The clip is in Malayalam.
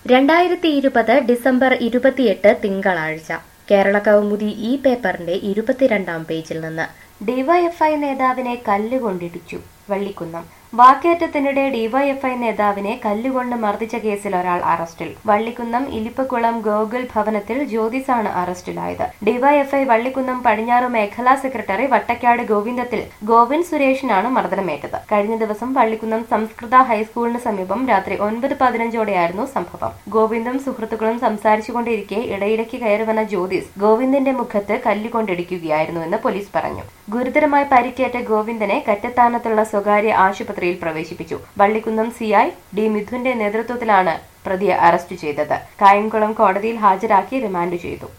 2020 ഡിസംബർ 28 തിങ്കളാഴ്ച കേരള കൗമുദി ഈ പേപ്പറിന്റെ 22-ാം പേജിൽ നിന്ന് ഡിവൈഎഫ്ഐ നേതാവിനെ കല്ലുകൊണ്ടിടിച്ചു വള്ളിക്കുന്നം. വാക്കേറ്റത്തിനിടെ ഡിവൈഎഫ്ഐ നേതാവിനെ കല്ലുകൊണ്ട് മർദ്ദിച്ച കേസിൽ ഒരാൾ അറസ്റ്റിൽ. വള്ളിക്കുന്നം ഇലിപ്പക്കുളം ഗോകുൽ ഭവനത്തിൽ ജ്യോതിസാണ് അറസ്റ്റിലായത്. ഡിവൈഎഫ്ഐ വള്ളിക്കുന്നം പടിഞ്ഞാറ് മേഖലാ സെക്രട്ടറി വട്ടക്കാട് ഗോവിന്ദത്തിൽ ഗോവിൻ സുരേഷിനാണ് മർദ്ദനമേറ്റത്. കഴിഞ്ഞ ദിവസം വള്ളിക്കുന്നം സംസ്കൃത ഹൈസ്കൂളിന് സമീപം രാത്രി 9:15 സംഭവം. ഗോവിന്ദും സുഹൃത്തുക്കളും സംസാരിച്ചുകൊണ്ടിരിക്കെ ഇടയിലേക്ക് കയറിവന്ന ജ്യോതിസ് ഗോവിന്ദിന്റെ മുഖത്ത് കല്ലുകൊണ്ടിടിക്കുകയായിരുന്നുവെന്ന് പോലീസ് പറഞ്ഞു. ഗുരുതരമായി പരിക്കേറ്റ ഗോവിന്ദനെ കറ്റത്താനത്തുള്ള സ്വകാര്യ ആശുപത്രിയിൽ പ്രവേശിപ്പിച്ചു. വള്ളിക്കുന്നം സിഐ ഡി മിഥുന്റെ നേതൃത്വത്തിലാണ് പ്രതിയെ അറസ്റ്റ് ചെയ്തത്. കായംകുളം കോടതിയിൽ ഹാജരാക്കി റിമാൻഡ് ചെയ്തു.